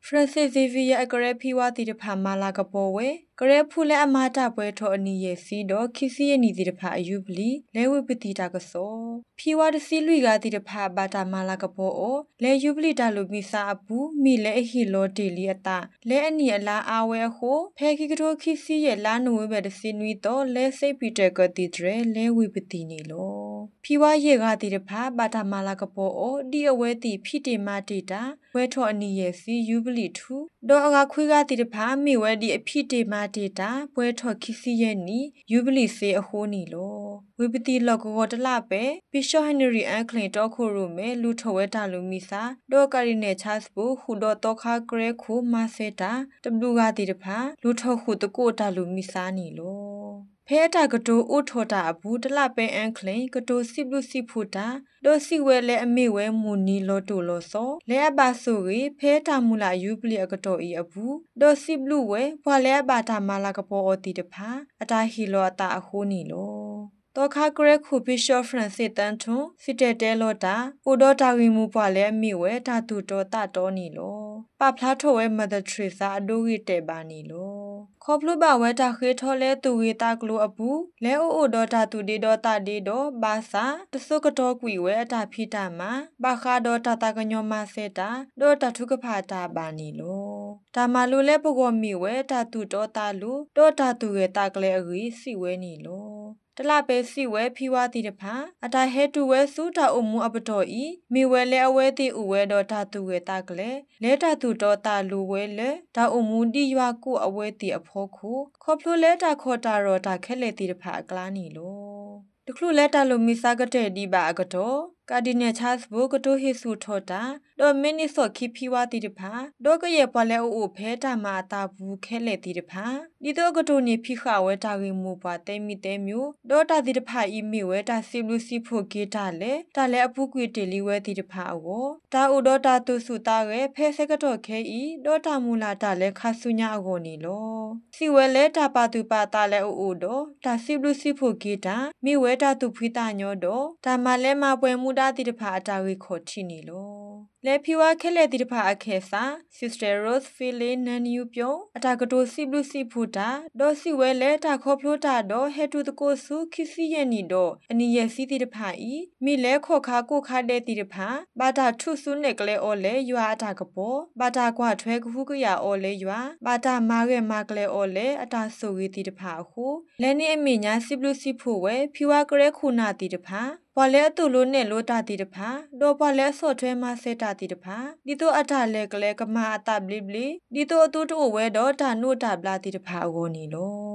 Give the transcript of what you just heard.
Francis Xavier ကရဲဖီဝါတီတဖာမာလာကပေါ်ဝဲကရဲဖူလဲအမာတာပွဲထောအနီရဲ့စီတော့ခီစီရဲ့နီတီတဖာအယူပလီလဲဝပတိတာကစောဖီဝါတစီလူကတီတဖာဘာတာမာလာကပေါ်အိုလဲယူပလီတာလူမီစာအပူမိလဲအဟီလောတီလီအတာလဲအနီအလားအဝဲဟိုဖဲခိကတိုခီစီရဲ့လာနဝဲပဲတစီနွီတော့လဲစိတ်ပီတကတီတရဲလဲဝပတိနေလောဖီဝါရဲ့ကတီတဖာဘာတာမာလာကပေါ်အိုဒီအဝဲတီဖီတေမာတီတာဝဲထောအနီရဲ့စီယူပလီထူဒေါ်အကခွေးကတီတဖာမိဝဲဒီအဖြစ်တေမာတေတာပွဲထော်ခီစီရဲ့နီယူဘလီစေအဟိုးနီလောဝိပတိလော့ကောတလပဲဘီရှော့ဟန်နရီအန်ကလင်တော့ခိုရိုမဲလူထဝဲတာလူမီစာဒေါ်ကာရီနေချတ်ဘူခုဒေါ်တော့ခါကရဲခုမာစေတာတဘလူကတီတဖာလူထခုတကိုတာလူမီစာနီလောဖဲတာကတိုအိုထောတာအဘူးတလပဲအန်ကလင်ကတိုစီဘလူစီဖူတာဒိုစီဝဲလဲအမေဝဲမူနီလောတိုလောစောလဲအပါဆိုရီဖဲတာမူလာယူပလီအကတိုဤအဘူးဒိုစီဘလူဝဲဖွာလဲအပါတာမာလာကပေါ်အတီတဖာအတာဟီလောအတာအခိုးနီလောတော့ခါကရဲခုဘီရှော့ဖရန်စစ်တန်ထွန်စစ်တဲတဲလောတာပိုဒေါ်တာဝီမူပွာလဲအမိဝဲတာတူတော်တာတော်နီလောပဖလားထော်ဝဲမဒါထရီစာအဒိုရီတဲပါနီလောခေါပလူပါဝဲတာခေထော်လဲတူဝေတာကလိုအပူလဲအိုအိုဒေါ်တာတူဒီဒေါ်တာဒီဒေါ်ဘာစာတဆုကတော်ကွီဝဲအတာဖီတာမှာဘာခါဒေါ်တာတာကညောမဆေတာဒေါ်တာထုကဖာတာပါနီလောဒါမလူလဲပကောမီဝဲတာတူတော်တာလူဒေါ်တာတူရဲ့တာကလဲအရီစီဝဲနီလောတလပဲစီဝဲဖီဝါတီတဖာအတာဟဲတူဝဲစုတာအုံမူအပတော်ဤမိဝဲလဲအဝဲတီဥဝဲတော်ဓာတူဝဲတာကလဲလဲဓာတူတော်တာလူဝဲလဲဒါအုံမူတီရွာကိုအဝဲတီအဖောခုခေါပလိုလဲတာခေါ်တာရောတာခဲလေတီတဖာအကလားနီလောတခုလဲတာလိုမီစာကတဲ့ဒီပါအကတော့ကာဒီနယ်ချတ်ဘိုကတိုဟေဆူထောတာဒေါ်မင်းနီဆော့ခိဖီဝါတီတဖာဒေါကရဲ့ပွာလဲအိုဖဲတာမာတာဘူးခဲလေတီတဖာဒီတော့ကတိုနေဖိခဝဲတာရီမူပွာတဲမီတဲမျိုးဒေါ်တာတီတဖာအီမီဝဲတာစီဘလူစီဖိုဂေတာလဲတာလဲအပူကွေတေလီဝဲတီတဖာအောတာအိုဒေါ်တာတူဆူတာရဲဖဲစက်ကတော့ခဲဤဒေါ်တာမူလာတာလဲခါဆုညာအောနီလောစီဝဲလဲတာပါတူပါတာလဲအိုဒေါ်တာစီဘလူစီဖိုဂေတာမိဝဲတာတူဖိတာညောဒေါ်တာမလဲမပွဲမူတာတီတဖာအတာရီခေါ်ချီနီလောလဲဖီဝါခဲလေတီတဖာအခဲစာ Sister Rose Feeling Nanu ပြုံးအတာကတိုစီဘလူစီဖူတာဒေါ်စီဝဲလဲတာခေါ်ဖလို့တာဒေါ်ဟဲတူတကိုစုခီစီယနီဒေါ်အနီရဲ့စီတီတဖာဤမိလဲခေါ်ခါကိုခါတဲ့တီတဖာဘာတာထုဆုနဲ့ကလဲအော်လဲယွာအတာကပေါ်ဘာတာကွာထွဲကခုကရအော်လဲယွာဘာတာမာရဲမာကလဲအော်လဲအတာဆိုရီတီတဖာခုလဲနေအမိညာစီဘလူစီဖူဝဲဖီဝါကရဲခုနာတီတဖာဘွာလဲအတူလို့နဲ့လို့တာတီတဖာဒေါ်ဘွာလဲဆော့ထွဲမဆဲတာတီတဖာဒီတော့အထလဲကလဲကမာအတဘလီဘလီဒီတော့အတူတူဝဲတော့ဒါနို့တာဘလာတီတဖာအောနီလော